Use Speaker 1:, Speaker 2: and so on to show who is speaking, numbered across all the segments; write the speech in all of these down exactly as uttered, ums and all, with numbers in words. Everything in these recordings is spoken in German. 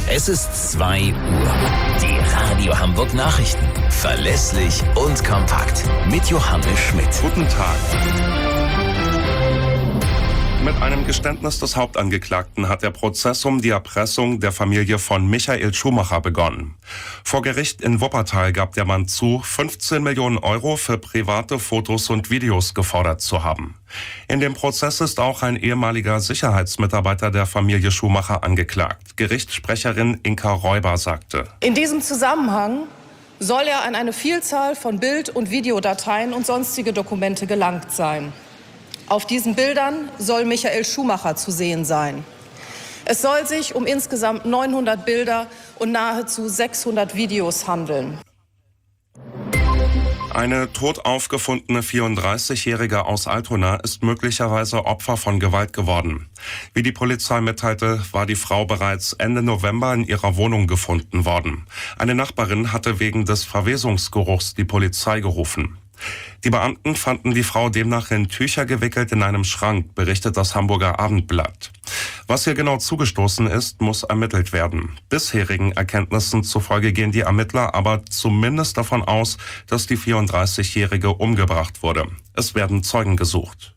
Speaker 1: Es ist zwei Uhr. Die Radio Hamburg Nachrichten. Verlässlich und kompakt. Mit Johannes Schmidt.
Speaker 2: Guten Tag. Mit einem Geständnis des Hauptangeklagten hat der Prozess um die Erpressung der Familie von Michael Schumacher begonnen. Vor Gericht in Wuppertal gab der Mann zu, fünfzehn Millionen Euro für private Fotos und Videos gefordert zu haben. In dem Prozess ist auch ein ehemaliger Sicherheitsmitarbeiter der Familie Schumacher angeklagt. Gerichtssprecherin Inka Räuber sagte:
Speaker 3: In diesem Zusammenhang soll er an eine Vielzahl von Bild- und Videodateien und sonstige Dokumente gelangt sein. Auf diesen Bildern soll Michael Schumacher zu sehen sein. Es soll sich um insgesamt neunhundert Bilder und nahezu sechshundert Videos handeln.
Speaker 2: Eine tot aufgefundene vierunddreißigjährige aus Altona ist möglicherweise Opfer von Gewalt geworden. Wie die Polizei mitteilte, war die Frau bereits Ende November in ihrer Wohnung gefunden worden. Eine Nachbarin hatte wegen des Verwesungsgeruchs die Polizei gerufen. Die Beamten fanden die Frau demnach in Tücher gewickelt in einem Schrank, berichtet das Hamburger Abendblatt. Was hier genau zugestoßen ist, muss ermittelt werden. Bisherigen Erkenntnissen zufolge gehen die Ermittler aber zumindest davon aus, dass die vierunddreißigjährige umgebracht wurde. Es werden Zeugen gesucht.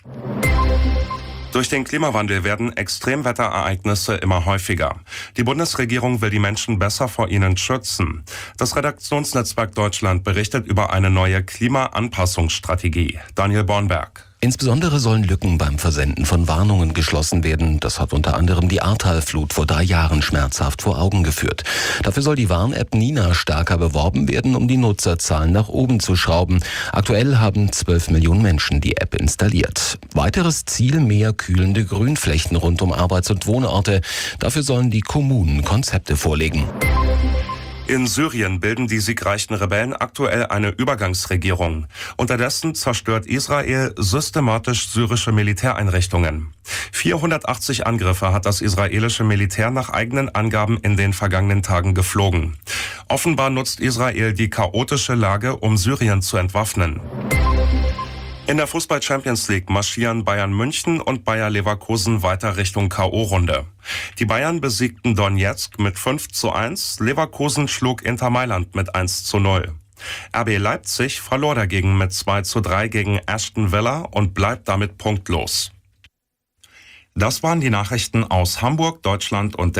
Speaker 2: Durch den Klimawandel werden Extremwetterereignisse immer häufiger. Die Bundesregierung will die Menschen besser vor ihnen schützen. Das Redaktionsnetzwerk Deutschland berichtet über eine neue Klimaanpassungsstrategie. Daniel Bornberg.
Speaker 4: Insbesondere sollen Lücken beim Versenden von Warnungen geschlossen werden. Das hat unter anderem die Ahrtal-Flut vor drei Jahren schmerzhaft vor Augen geführt. Dafür soll die Warn-App Nina stärker beworben werden, um die Nutzerzahlen nach oben zu schrauben. Aktuell haben zwölf Millionen Menschen die App installiert. Weiteres Ziel: mehr kühlende Grünflächen rund um Arbeits- und Wohnorte. Dafür sollen die Kommunen Konzepte vorlegen.
Speaker 2: In Syrien bilden die siegreichen Rebellen aktuell eine Übergangsregierung. Unterdessen zerstört Israel systematisch syrische Militäreinrichtungen. vierhundertachtzig Angriffe hat das israelische Militär nach eigenen Angaben in den vergangenen Tagen geflogen. Offenbar nutzt Israel die chaotische Lage, um Syrien zu entwaffnen. In der Fußball-Champions League marschieren Bayern München und Bayer Leverkusen weiter Richtung K O-Runde. Die Bayern besiegten Donetsk mit fünf zu eins, Leverkusen schlug Inter Mailand mit eins zu null. R B Leipzig verlor dagegen mit zwei zu drei gegen Aston Villa und bleibt damit punktlos. Das waren die Nachrichten aus Hamburg, Deutschland und